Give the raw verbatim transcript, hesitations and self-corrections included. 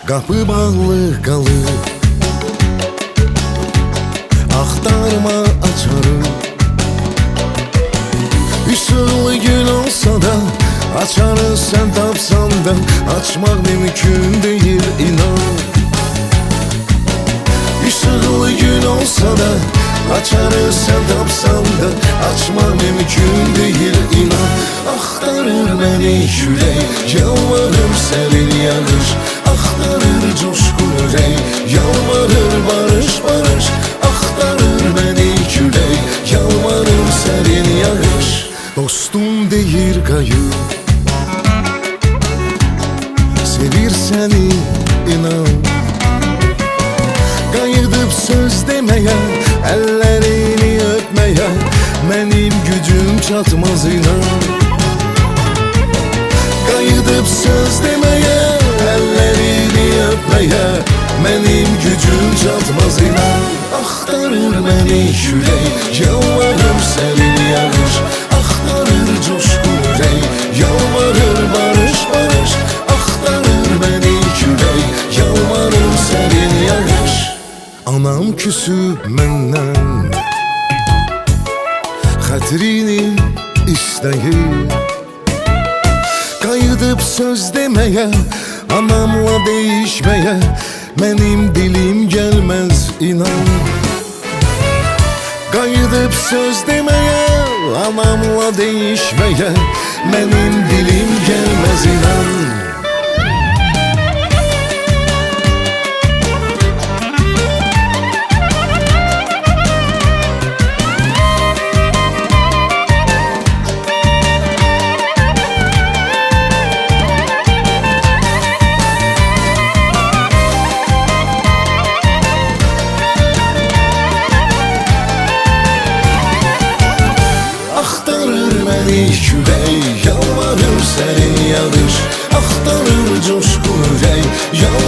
Qapı bağlı qalır, axtarma açarım. Işıqlı gün olsa da açarı sen tapsan da açmaq mümkün deyil, inan. Işıqlı gün olsa da açarı sen tapsan da açmaq mümkün deyil, inan. Axtarır məni külək, yalvarır sərin yağış, axtarır coşqun ürək, yalvarır barış barış. Axtarır məni külək, yalvarır sərin yağış. Dostum deyir qayıt, sevir səni, inan. Qayıdıb söz deməyə, əllərini öpməyə mənim gücüm çatmaz, inan. Qayıdıb söz deməyə, əllərini öpməyə mənim gücüm çatmaz, inan. Axtarır məni külək, yalvarır sərin yağış, axtarır coşqun ürək, yalvarır barış barış. Axtarır məni külək, yalvarır sərin yağış. Anam küsüb məndən, xətrini istəyir. Qayıdıb söz deməyə, anamla deyişməyə mənim dilim gəlməz, inan. Qayıdıb söz deməyə, anamla deyişməyə mənim dilim gəlməz, inan. Külək, yalvarır sərin yağış, axtarır coşqun ürək, yalvarır